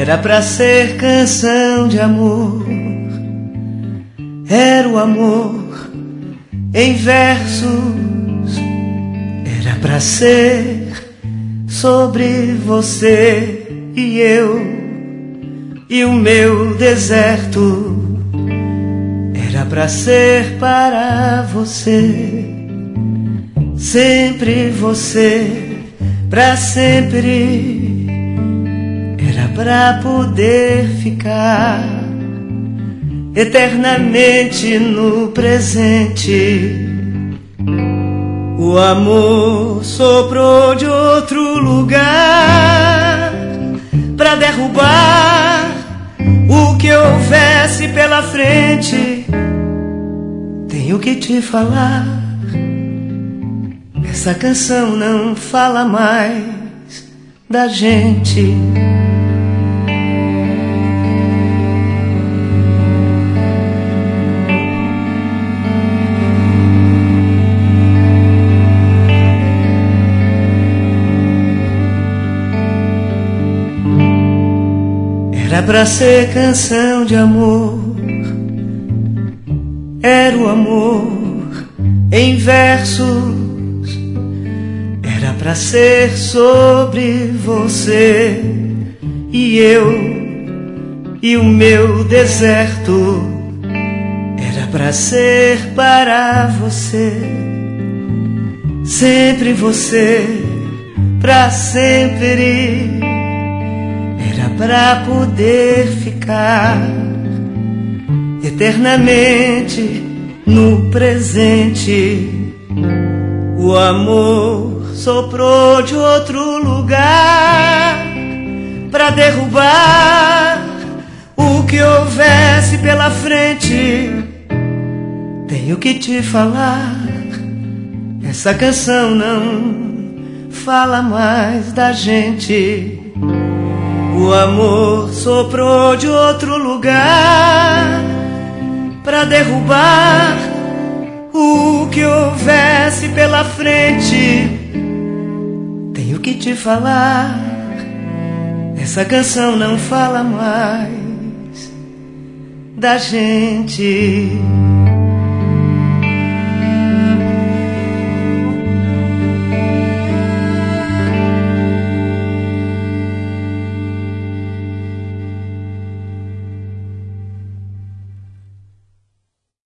Era pra ser canção de amor, era o amor em versos. Era pra ser sobre você e eu e o meu deserto. Era pra ser para você, sempre você, pra sempre. Era pra poder ficar eternamente no presente. O amor soprou de outro lugar pra derrubar o que houvesse pela frente. Tenho que te falar, essa canção não fala mais da gente. Era pra ser canção de amor, era o amor em versos. Era pra ser sobre você e eu e o meu deserto. Era pra ser para você, sempre você, pra sempre. Era pra poder ficar eternamente no presente. O amor soprou de outro lugar pra derrubar o que houvesse pela frente. Tenho que te falar, essa canção não fala mais da gente. O amor soprou de outro lugar pra derrubar o que houvesse pela frente. Tenho que te falar, essa canção não fala mais da gente.